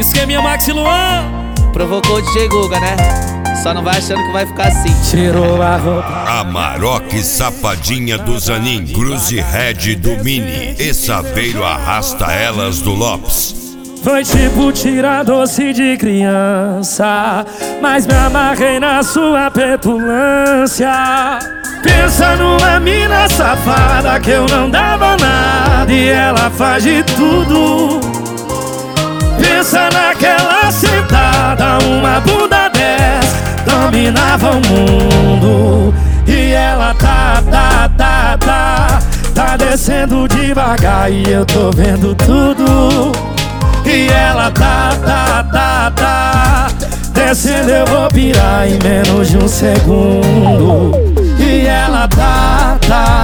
Esqueminha Maxi Luan. Provocou o DJ Guga, né? Só não vai achando que vai ficar assim. Tirou a roupa. Amarok Safadinha do Zanin, Cruze Red do Mini e Saveiro Arrasta Elas do Lopes. Foi tipo tirar doce de criança, mas me amarrei na sua petulância. Pensa numa mina safada que eu não dava nada e ela faz de tudo. Pensa naquela sentada, uma bunda dessa dominava o mundo. E ela tá descendo devagar e eu tô vendo tudo. E ela tá descendo, eu vou pirar em menos de um segundo. E ela tá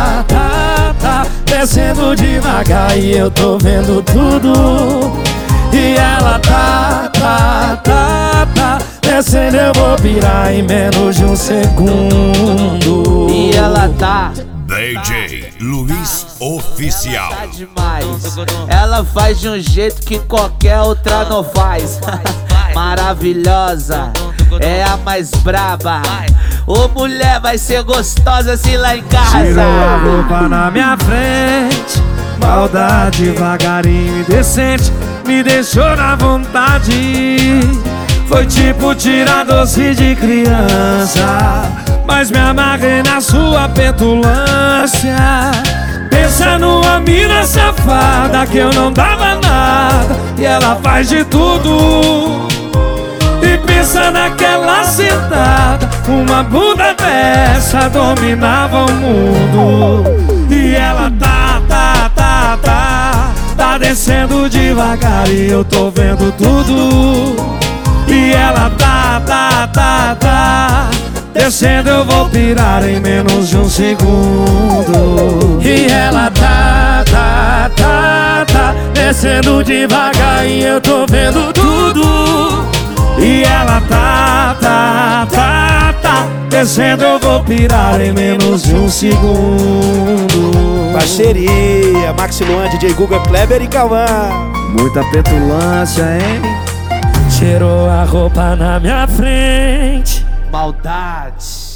descendo devagar e eu tô vendo tudo. E ela tá descendo, eu vou pirar em menos de um segundo. E ela tá DJ Luiz Oficial. tá demais. Ela faz de um jeito que qualquer outra não faz. Maravilhosa, é a mais braba. Ô mulher, vai ser gostosa assim lá em casa. Tirou a roupa na minha frente, maldade devagarinho e decente, me deixou na vontade. Foi tipo tirar doce de criança, mas me amarrei na sua petulância. Pensa numa mina safada que eu não dava nada e ela faz de tudo. E pensa naquela sentada, uma bunda dessa dominava o mundo. E ela tá descendo devagar e eu tô vendo tudo. E ela tá descendo, eu vou pirar em menos de um segundo. E ela tá descendo devagar e eu tô vendo tudo. E ela tá descendo, eu vou pirar em menos de um segundo. Parceria, Maxi Luan, DJ Guga, Kleber e Cauã. Muita petulância, hein? Tirou a roupa na minha frente. maldade.